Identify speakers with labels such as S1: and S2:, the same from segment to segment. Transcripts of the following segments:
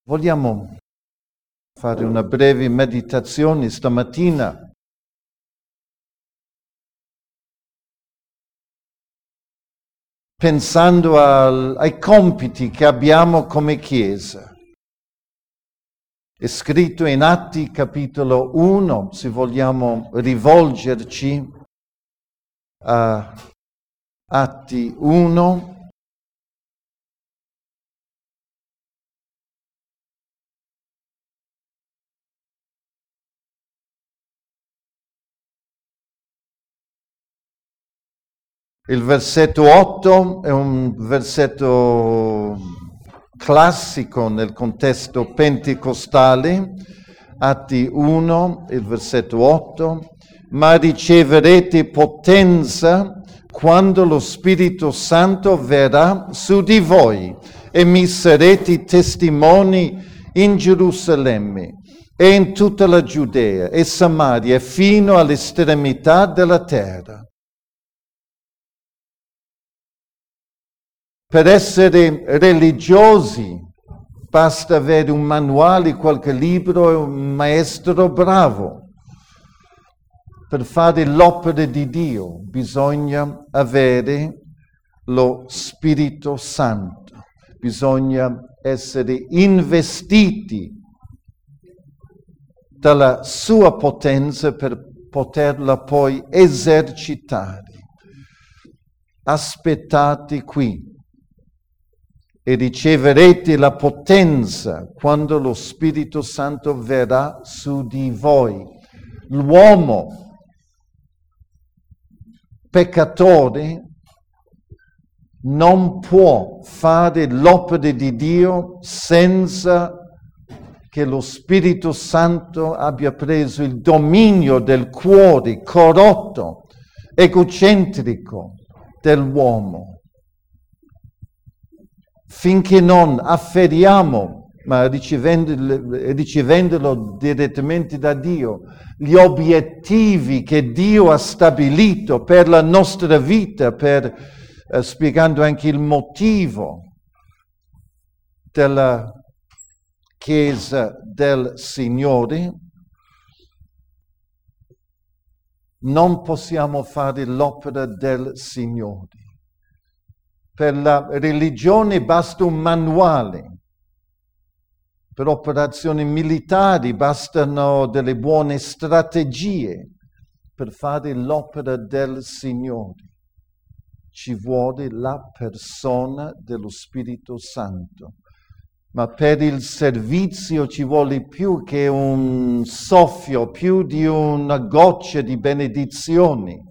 S1: Vogliamo fare una breve meditazione stamattina. Pensando ai compiti che abbiamo come Chiesa. È scritto in Atti capitolo 1, se vogliamo rivolgerci a Atti 1. Il versetto 8 è un versetto classico nel contesto pentecostale, Atti 1, il versetto 8, ma riceverete potenza quando lo Spirito Santo verrà su di voi e mi sarete testimoni in Gerusalemme e in tutta la Giudea e Samaria fino all'estremità della terra. Per essere religiosi basta avere un manuale, qualche libro e un maestro bravo. Per fare l'opera di Dio bisogna avere lo Spirito Santo, bisogna essere investiti dalla sua potenza per poterla poi esercitare. Aspettate qui e riceverete la potenza quando lo Spirito Santo verrà su di voi. L'uomo peccatore non può fare l'opera di Dio senza che lo Spirito Santo abbia preso il dominio del cuore corrotto, egocentrico dell'uomo. Finché non afferiamo, ma ricevendolo direttamente da Dio, gli obiettivi che Dio ha stabilito per la nostra vita, spiegando anche il motivo della Chiesa del Signore, non possiamo fare l'opera del Signore. Per la religione basta un manuale, per operazioni militari bastano delle buone strategie. Per fare l'opera del Signore ci vuole la persona dello Spirito Santo. Ma per il servizio ci vuole più che un soffio, più di una goccia di benedizioni.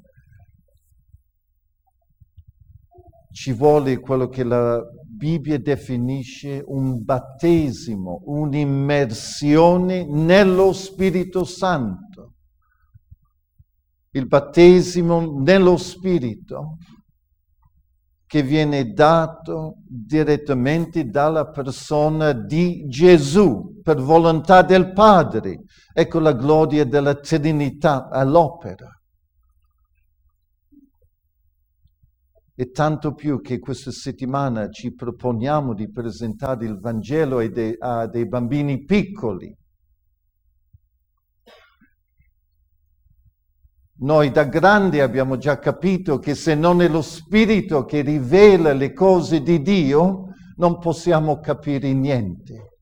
S1: Ci vuole quello che la Bibbia definisce un battesimo, un'immersione nello Spirito Santo. Il battesimo nello Spirito che viene dato direttamente dalla persona di Gesù, per volontà del Padre. Ecco la gloria della Trinità all'opera. E tanto più che questa settimana ci proponiamo di presentare il Vangelo a dei bambini piccoli. Noi da grandi abbiamo già capito che se non è lo Spirito che rivela le cose di Dio, non possiamo capire niente.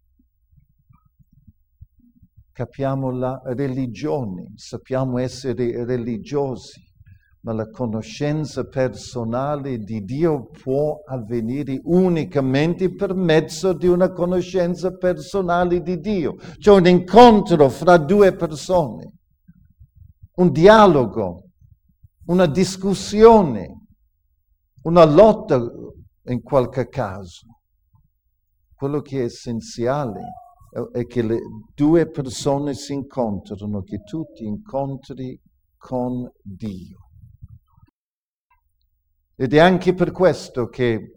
S1: Capiamo la religione, sappiamo essere religiosi. Ma la conoscenza personale di Dio può avvenire unicamente per mezzo di una conoscenza personale di Dio. Cioè un incontro fra due persone, un dialogo, una discussione, una lotta in qualche caso. Quello che è essenziale è che le due persone si incontrano, che tu ti incontri con Dio. Ed è anche per questo che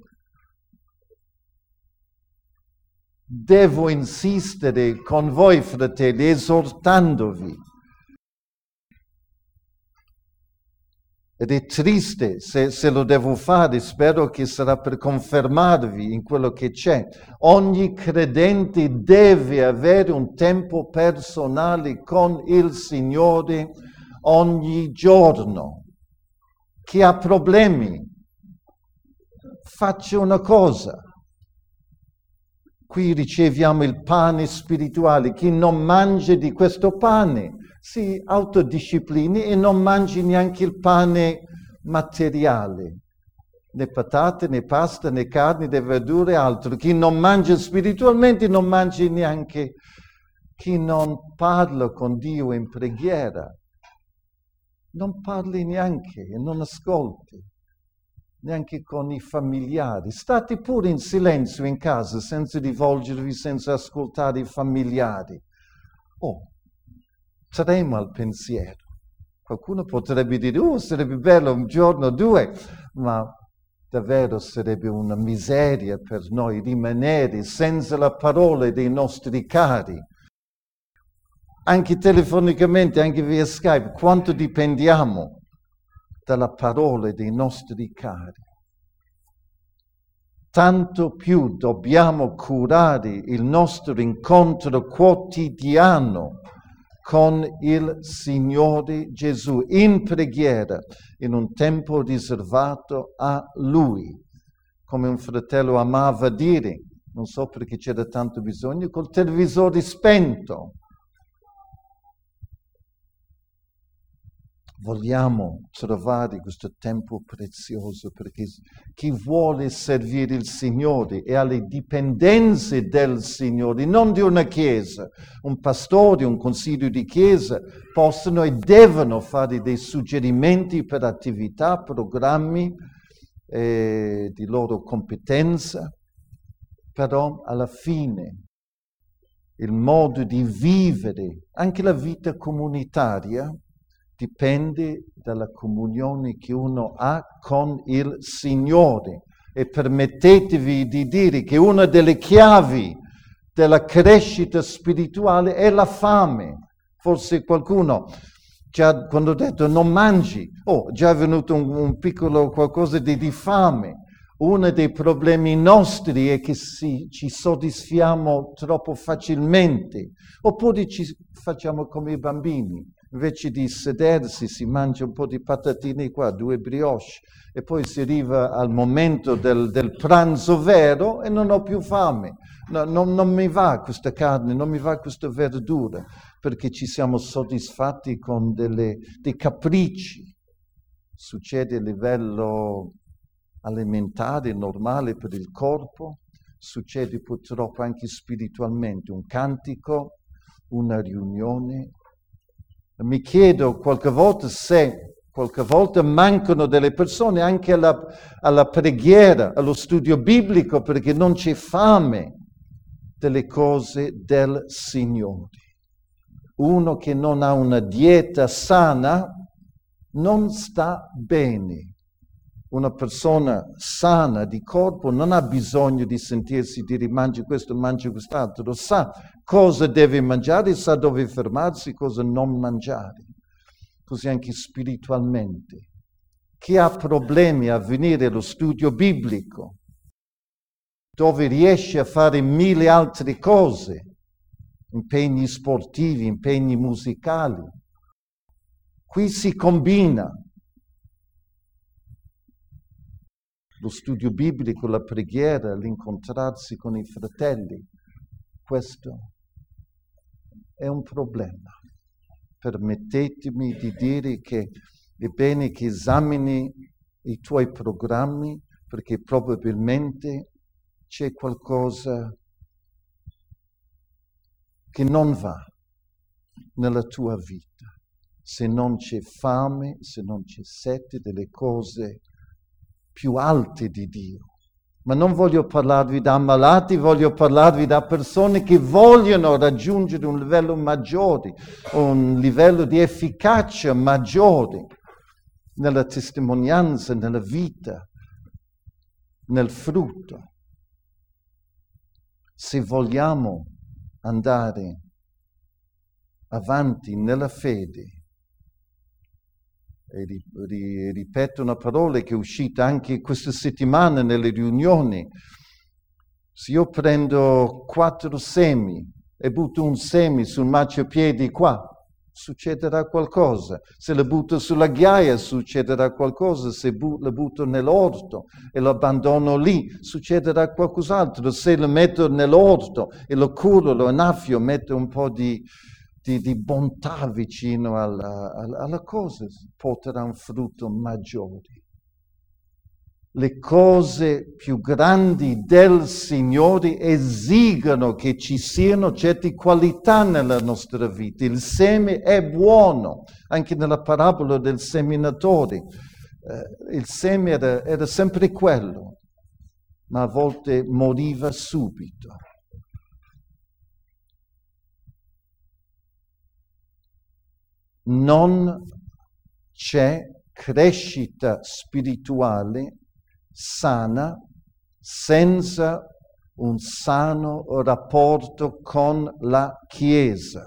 S1: devo insistere con voi, fratelli, esortandovi Ed è triste se lo devo fare, spero che sarà per confermarvi in quello che c'è. Ogni credente deve avere un tempo personale con il Signore ogni giorno. Chi ha problemi, faccia una cosa. Qui riceviamo il pane spirituale. Chi non mangia di questo pane si autodisciplini e non mangi neanche il pane materiale, né patate, né pasta, né carne, né verdure, altro. Chi non mangia spiritualmente non mangi neanche, chi non parla con Dio in preghiera, non parli neanche e non ascolti, neanche con i familiari. State pure in silenzio in casa, senza rivolgervi, senza ascoltare i familiari. Oh, trema al pensiero. Qualcuno potrebbe dire, sarebbe bello un giorno o due, ma davvero sarebbe una miseria per noi rimanere senza la parola dei nostri cari. Anche telefonicamente, anche via Skype, quanto dipendiamo dalla parola dei nostri cari. Tanto più dobbiamo curare il nostro incontro quotidiano con il Signore Gesù, in preghiera, in un tempo riservato a Lui. Come un fratello amava dire, non so perché c'era tanto bisogno, col televisore spento. Vogliamo trovare questo tempo prezioso perché chi vuole servire il Signore e ha le dipendenze del Signore, non di una chiesa, un pastore, un consiglio di chiesa, possono e devono fare dei suggerimenti per attività, programmi di loro competenza, però alla fine il modo di vivere, anche la vita comunitaria, dipende dalla comunione che uno ha con il Signore. E permettetevi di dire che una delle chiavi della crescita spirituale è la fame. Forse qualcuno, già quando ho detto non mangi, già è venuto un piccolo qualcosa di fame. Uno dei problemi nostri è che ci soddisfiamo troppo facilmente, oppure ci facciamo come i bambini. Invece di sedersi si mangia un po' di patatine qua, 2 brioche, e poi si arriva al momento del pranzo vero e non ho più fame. Non mi va questa carne, non mi va questa verdura, perché ci siamo soddisfatti con dei capricci. Succede a livello alimentare, normale per il corpo, succede purtroppo anche spiritualmente, un cantico, una riunione. Mi chiedo qualche volta se qualche volta mancano delle persone anche alla preghiera, allo studio biblico, perché non c'è fame delle cose del Signore. Uno che non ha una dieta sana non sta bene. Una persona sana di corpo non ha bisogno di sentirsi dire mangi questo, mangi quest'altro, sa cosa deve mangiare, sa dove fermarsi, cosa non mangiare. Così anche spiritualmente. Chi ha problemi a venire allo studio biblico, dove riesce a fare 1000 altre cose, impegni sportivi, impegni musicali, qui si combina lo studio biblico, la preghiera, l'incontrarsi con i fratelli. Questo è un problema. Permettetemi di dire che è bene che esamini i tuoi programmi, perché probabilmente c'è qualcosa che non va nella tua vita. Se non c'è fame, se non c'è sete delle cose più alte di Dio. Ma non voglio parlarvi da ammalati, voglio parlarvi da persone che vogliono raggiungere un livello maggiore, un livello di efficacia maggiore nella testimonianza, nella vita, nel frutto. Se vogliamo andare avanti nella fede, e ripeto una parola che è uscita anche questa settimana nelle riunioni. Se io prendo 4 semi e butto un semi sul marciapiede qua, succederà qualcosa. Se lo butto sulla ghiaia, succederà qualcosa. Se lo butto nell'orto e lo abbandono lì, succederà qualcos'altro. Se lo metto nell'orto e lo curo, lo innaffio, metto un po' di bontà vicino alla cosa, porterà un frutto maggiore. Le cose più grandi del Signore esigono che ci siano certe qualità nella nostra vita. Il seme è buono, anche nella parabola del seminatore. Il seme era sempre quello, ma a volte moriva subito. Non c'è crescita spirituale sana senza un sano rapporto con la Chiesa.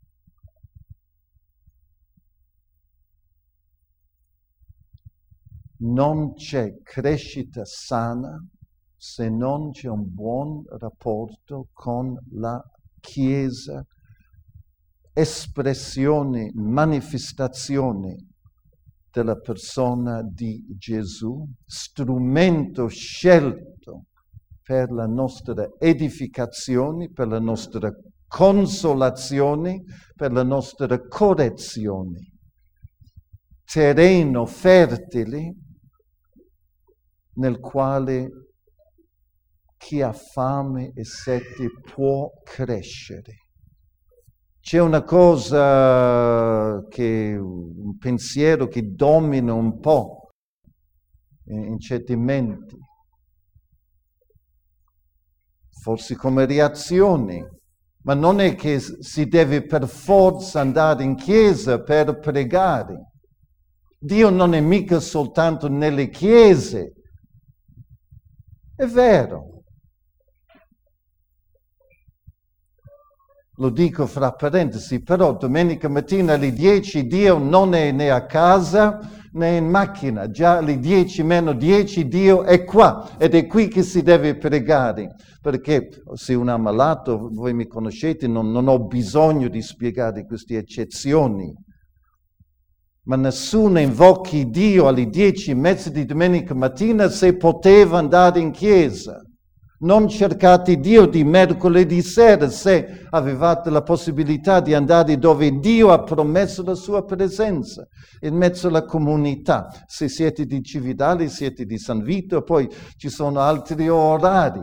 S1: Non c'è crescita sana se non c'è un buon rapporto con la Chiesa, espressione, manifestazione della persona di Gesù, strumento scelto per la nostra edificazione, per la nostra consolazione, per la nostra correzione. Terreno fertile nel quale chi ha fame e sete può crescere. C'è una cosa un pensiero che domina un po' in certi menti, forse come reazione, ma non è che si deve per forza andare in chiesa per pregare. Dio non è mica soltanto nelle chiese. È vero. Lo dico fra parentesi, però domenica mattina alle 10 Dio non è né a casa né in macchina. Già alle 10 meno 10 Dio è qua ed è qui che si deve pregare. Perché se un ammalato, voi mi conoscete, non ho bisogno di spiegare queste eccezioni. Ma nessuno invochi Dio alle 10:30 di domenica mattina se poteva andare in chiesa. Non cercate Dio di mercoledì sera se avevate la possibilità di andare dove Dio ha promesso la sua presenza, in mezzo alla comunità. Se siete di Cividale, siete di San Vito, poi ci sono altri orari.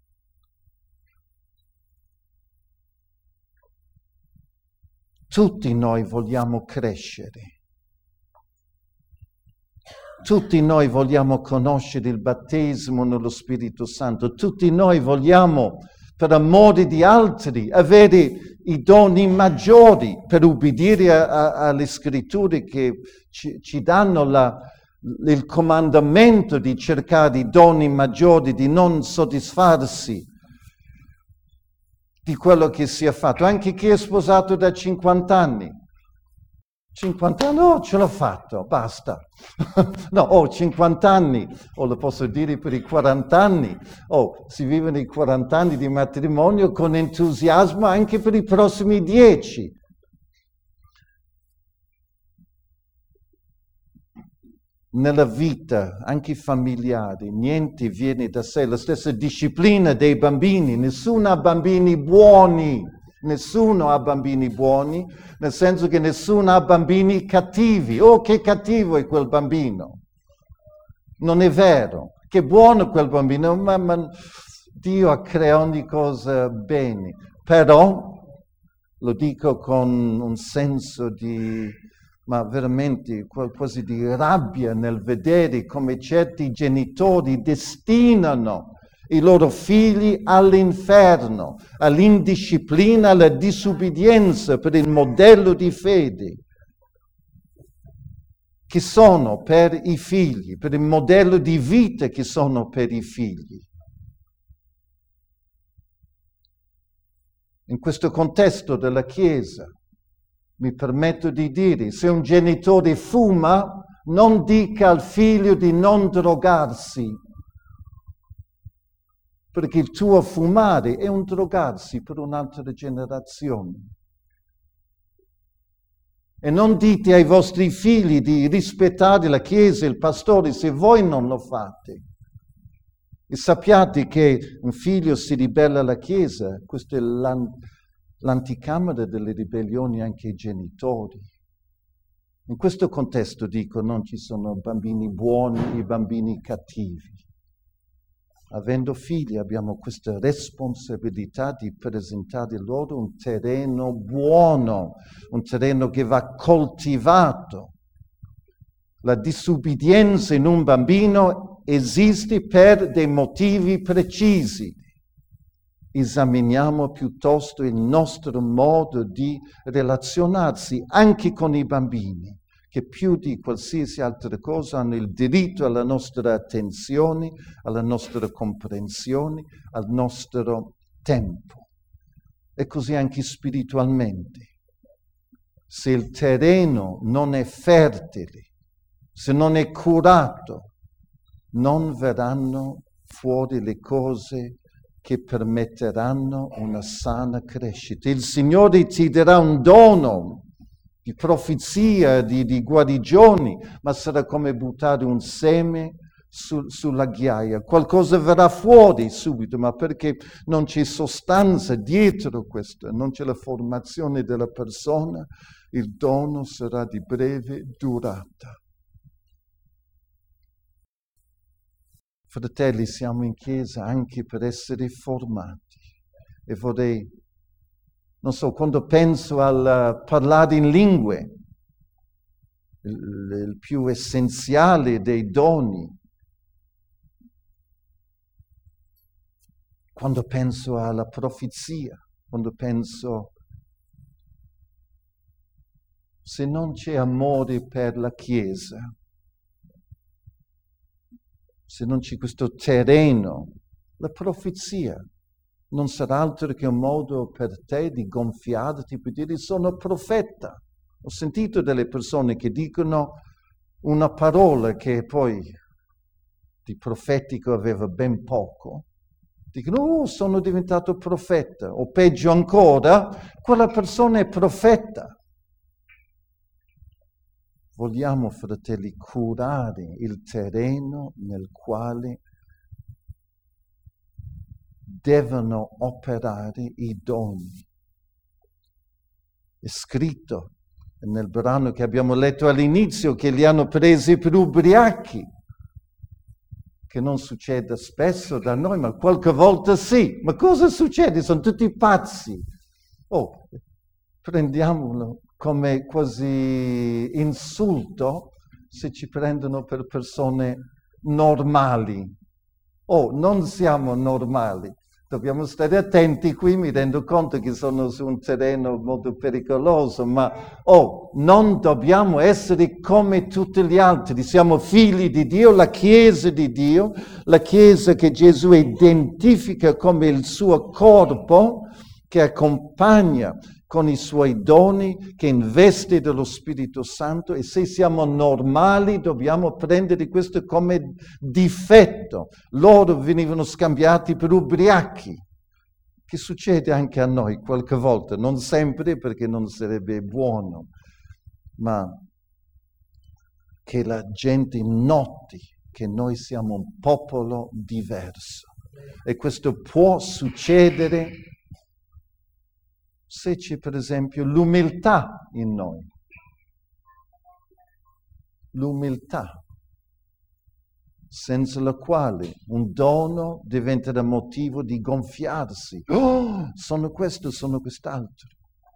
S1: Tutti noi vogliamo crescere. Tutti noi vogliamo conoscere il battesimo nello Spirito Santo. Tutti noi vogliamo, per amore di altri, avere i doni maggiori per ubbidire alle scritture che ci danno il comandamento di cercare i doni maggiori, di non soddisfarsi di quello che si è fatto. Anche chi è sposato da 50 anni. 50 anni, oh, ce l'ho fatto, basta. No, ho 50 anni, o lo posso dire per i 40 anni, si vivono i 40 anni di matrimonio con entusiasmo anche per i prossimi 10. Nella vita, anche familiare, niente viene da sé, la stessa disciplina dei bambini, nessuno ha bambini buoni. Nessuno ha bambini buoni, nel senso che nessuno ha bambini cattivi. Oh, che cattivo è quel bambino! Non è vero. Che buono quel bambino, ma Dio crea ogni cosa bene. Però, lo dico con un senso ma veramente qualcosa di rabbia nel vedere come certi genitori destinano i loro figli all'inferno, all'indisciplina, alla disubbidienza per il modello di fede che sono per i figli, per il modello di vita che sono per i figli. In questo contesto della Chiesa mi permetto di dire, se un genitore fuma, Non dica al figlio di non drogarsi, perché il tuo fumare è un drogarsi per un'altra generazione. E non dite ai vostri figli di rispettare la Chiesa e il pastore se voi non lo fate. E sappiate che un figlio si ribella alla Chiesa, questa è l'anticamera delle ribellioni anche ai genitori. In questo contesto dico, non ci sono bambini buoni e bambini cattivi. Avendo figli abbiamo questa responsabilità di presentare loro un terreno buono, un terreno che va coltivato. La disubbidienza in un bambino esiste per dei motivi precisi. Esaminiamo piuttosto il nostro modo di relazionarsi anche con i bambini, che più di qualsiasi altra cosa hanno il diritto alla nostra attenzione, alla nostra comprensione, al nostro tempo. E così anche spiritualmente. Se il terreno non è fertile, se non è curato, non verranno fuori le cose che permetteranno una sana crescita. Il Signore ti darà un dono di profezia, di guarigioni, ma sarà come buttare un seme sulla ghiaia. Qualcosa verrà fuori subito, ma perché non c'è sostanza dietro questo, non c'è la formazione della persona, il dono sarà di breve durata. Fratelli, siamo in chiesa anche per essere formati. E vorrei, non so, quando penso al parlare in lingue, il più essenziale dei doni, quando penso alla profezia, quando penso, se non c'è amore per la Chiesa, se non c'è questo terreno, la profezia non sarà altro che un modo per te di gonfiarti, per dire sono profeta. Ho sentito delle persone che dicono una parola che poi di profetico aveva ben poco. Dicono, oh, sono diventato profeta. O peggio ancora, quella persona è profeta. Vogliamo, fratelli, curare il terreno nel quale devono operare i doni. È scritto nel brano che abbiamo letto all'inizio che li hanno presi per ubriachi, che non succede spesso da noi, ma qualche volta sì. Ma cosa succede? Sono tutti pazzi. Oh, prendiamolo come quasi insulto se ci prendono per persone normali. Oh, non siamo normali. Dobbiamo stare attenti qui, mi rendo conto che sono su un terreno molto pericoloso, ma non dobbiamo essere come tutti gli altri. Siamo figli di Dio, la Chiesa di Dio, la Chiesa che Gesù identifica come il suo corpo, che accompagna con i suoi doni, che investe dello Spirito Santo, e se siamo normali dobbiamo prendere questo come difetto. Loro venivano scambiati per ubriachi, che succede anche a noi qualche volta, non sempre perché non sarebbe buono, ma che la gente noti che noi siamo un popolo diverso. E questo può succedere se c'è per esempio l'umiltà in noi. L'umiltà, senza la quale un dono diventerà motivo di gonfiarsi. Oh, sono questo, sono quest'altro.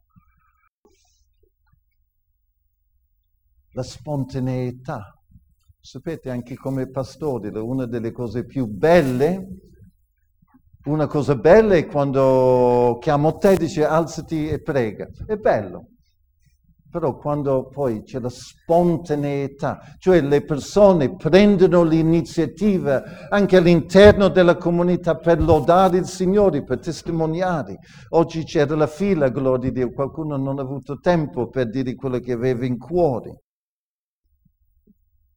S1: La spontaneità. Sapete, anche come pastori, una delle cose più belle, una cosa bella è quando chiamo te e dice alzati e prega. È bello. Però quando poi c'è la spontaneità, cioè le persone prendono l'iniziativa anche all'interno della comunità per lodare il Signore, per testimoniare. Oggi c'era la fila, gloria a Dio, qualcuno non ha avuto tempo per dire quello che aveva in cuore.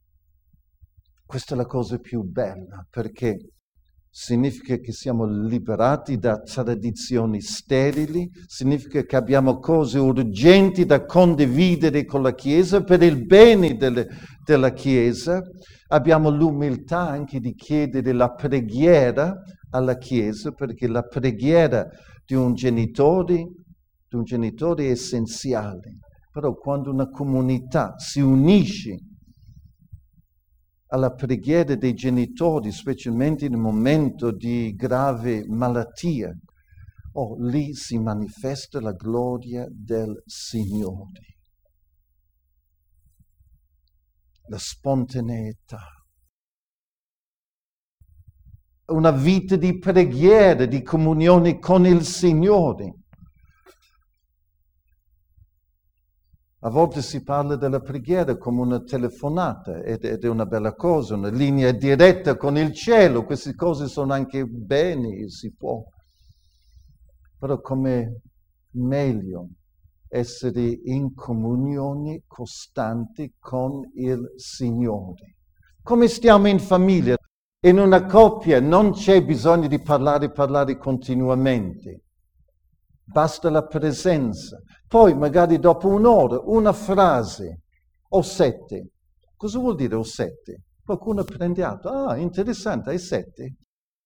S1: Questa è la cosa più bella, perché significa che siamo liberati da tradizioni sterili, significa che abbiamo cose urgenti da condividere con la Chiesa per il bene della Chiesa. Abbiamo l'umiltà anche di chiedere la preghiera alla Chiesa, perché la preghiera di un genitore è essenziale. Però quando una comunità si unisce alla preghiera dei genitori, specialmente in un momento di grave malattia, lì si manifesta la gloria del Signore. La spontaneità. Una vita di preghiera, di comunione con il Signore. A volte si parla della preghiera come una telefonata ed è una bella cosa, una linea diretta con il cielo. Queste cose sono anche bene, si può. Però come meglio essere in comunione costante con il Signore. Come stiamo in famiglia? In una coppia non c'è bisogno di parlare continuamente. Basta la presenza. Poi magari dopo un'ora, una frase, o 7. Cosa vuol dire o 7? Qualcuno prende atto. Ah, interessante, hai 7?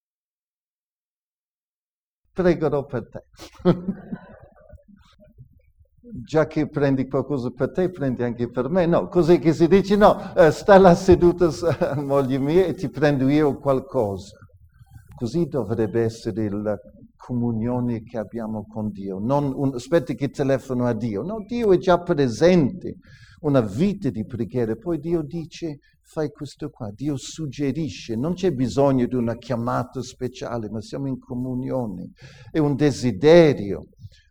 S1: Pregherò per te. Già che prendi qualcosa per te, prendi anche per me. No, così che si dice, no, sta là seduta, moglie mia, e ti prendo io qualcosa. Così dovrebbe essere la comunione che abbiamo con Dio. Non aspetta che telefono a Dio. No, Dio è già presente. Una vita di preghiera. Poi Dio dice, fai questo qua. Dio suggerisce. Non c'è bisogno di una chiamata speciale, ma siamo in comunione. È un desiderio,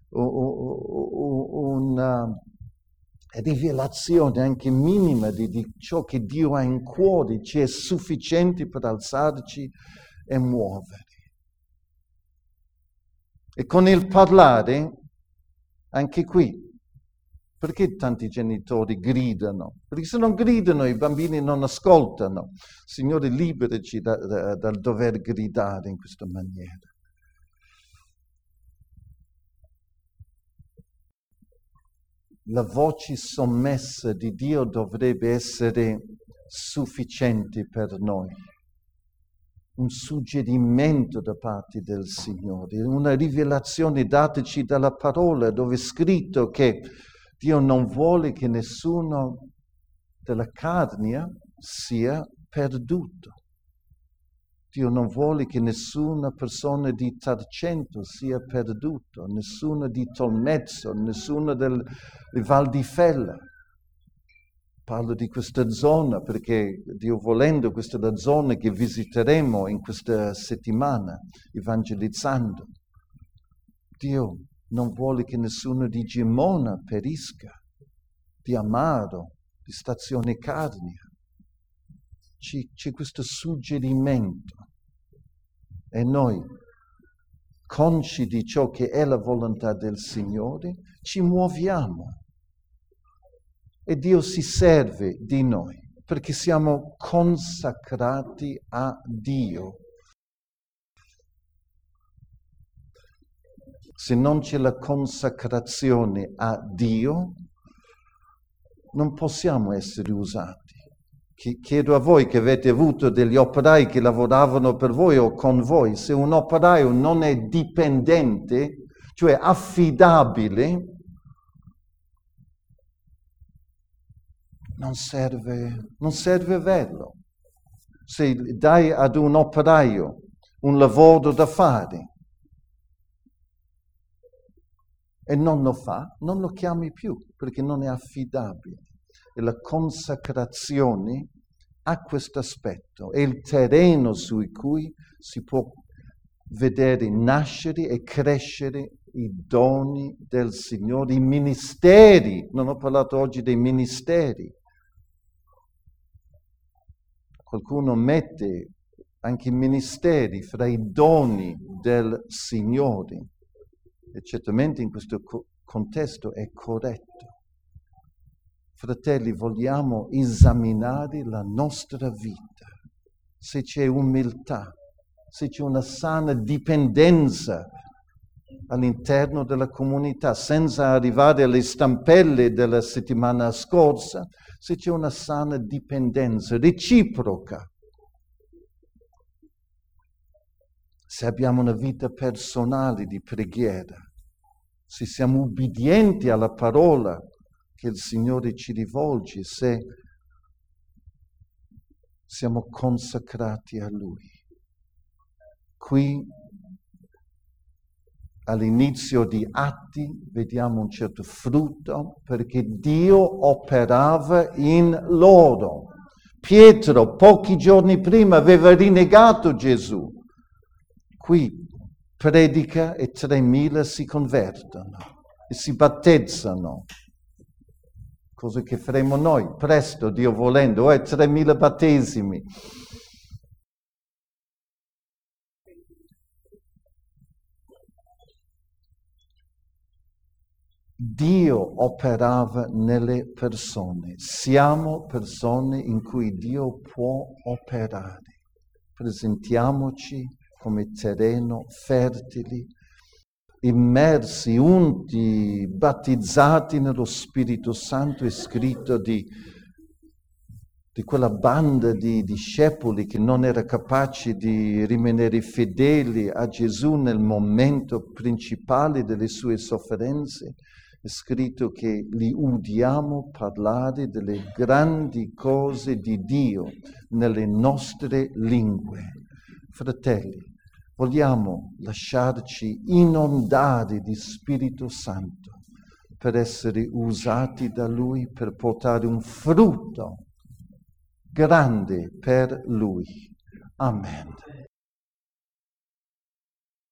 S1: una rivelazione anche minima di ciò che Dio ha in cuore. Ci è sufficiente per alzarci e muovere. E con il parlare, anche qui, perché tanti genitori gridano? Perché se non gridano i bambini non ascoltano. Signore, liberaci dal dover gridare in questa maniera. La voce sommessa di Dio dovrebbe essere sufficiente per noi. Un suggerimento da parte del Signore, una rivelazione dataci dalla parola dove è scritto che Dio non vuole che nessuno della carne sia perduto. Dio non vuole che nessuna persona di Tarcento sia perduto, nessuno di Tolmezzo, nessuno del Val di Fella. Parlo di questa zona perché, Dio volendo, questa è la zona che visiteremo in questa settimana, evangelizzando. Dio non vuole che nessuno di Gemona perisca, di Amaro, di Stazione Carnia. C'è questo suggerimento e noi, consci di ciò che è la volontà del Signore, ci muoviamo. E Dio si serve di noi perché siamo consacrati a Dio. Se non c'è la consacrazione a Dio, non possiamo essere usati. Chiedo a voi che avete avuto degli operai che lavoravano per voi o con voi, se un operaio non è dipendente, cioè affidabile, non serve averlo. Se dai ad un operaio un lavoro da fare e non lo fa, non lo chiami più perché non è affidabile. E la consacrazione ha questo aspetto, è il terreno su cui si può vedere nascere e crescere i doni del Signore, i ministeri. Non ho parlato oggi dei ministeri. Qualcuno mette anche i ministeri fra i doni del Signore e certamente in questo contesto è corretto. Fratelli, vogliamo esaminare la nostra vita. se c'è umiltà, se c'è una sana dipendenza all'interno della comunità, senza arrivare alle stampelle della settimana scorsa, se c'è una sana dipendenza reciproca, se abbiamo una vita personale di preghiera, se siamo ubbidienti alla parola che il Signore ci rivolge, se siamo consacrati a Lui. Qui all'inizio di Atti vediamo un certo frutto perché Dio operava in loro. Pietro pochi giorni prima aveva rinnegato Gesù. Qui predica e 3.000 si convertono e si battezzano. Cosa che faremo noi presto, Dio volendo, 3.000 battesimi. Dio operava nelle persone. Siamo persone in cui Dio può operare. Presentiamoci come terreno fertili, immersi, unti, battezzati nello Spirito Santo. È scritto di quella banda di discepoli che non era capace di rimanere fedeli a Gesù nel momento principale delle sue sofferenze. È scritto che li udiamo parlare delle grandi cose di Dio nelle nostre lingue. Fratelli, vogliamo lasciarci inondare di Spirito Santo per essere usati da Lui, per portare un frutto grande per Lui. Amen.